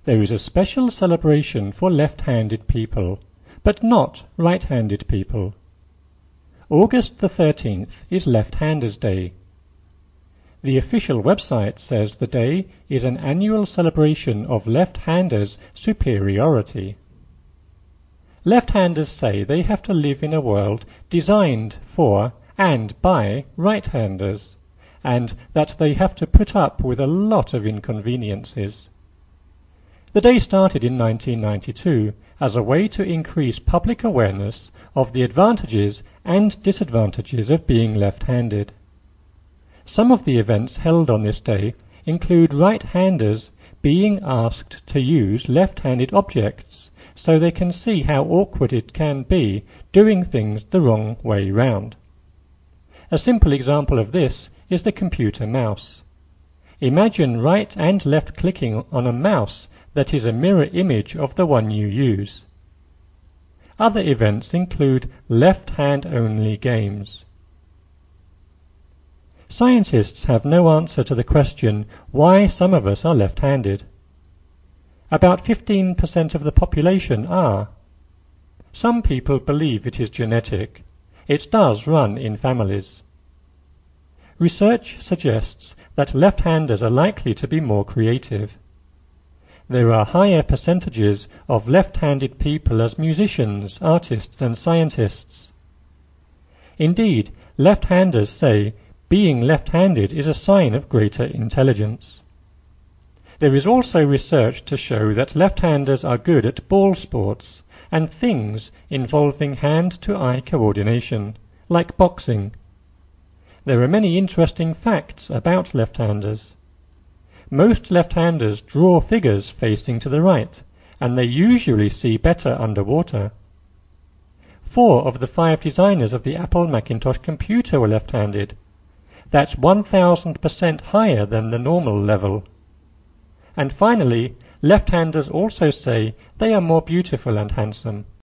There is a special celebration for left-handed people, but not right-handed people. August the 13th is Left-Handers' Day. The official website says the day is an annual celebration of left-handers' superiority. Left-handers say they have to live in a world designed for and by right-handers, and that they have to put up with a lot of inconveniences. The day started in 1992 as a way to increase public awareness of the advantages and disadvantages of being left-handed. Some of the events held on this day include right-handers being asked to use left-handed objects so they can see how awkward it can be doing things the wrong way round. A simple example of this is the computer mouse. Imagine right and left clicking on a mouse that is a mirror image of the one you use. Other events include left-hand-only games. Scientists have no answer to the question why some of us are left-handed. About 15% of the population are. Some people believe it is genetic. It does run in families. Research suggests that left-handers are likely to be more creative. There are higher percentages of left-handed people as musicians, artists, and scientists. Indeed, left-handers say being left-handed is a sign of greater intelligence. There is also research to show that left-handers are good at ball sports and things involving hand-to-eye coordination, like boxing. There are many interesting facts about left-handers. Most left-handers draw figures facing to the right, and they usually see better underwater. 4 of the 5 designers of the Apple Macintosh computer were left-handed. That's 1000% higher than the normal level. And finally, left-handers also say they are more beautiful and handsome.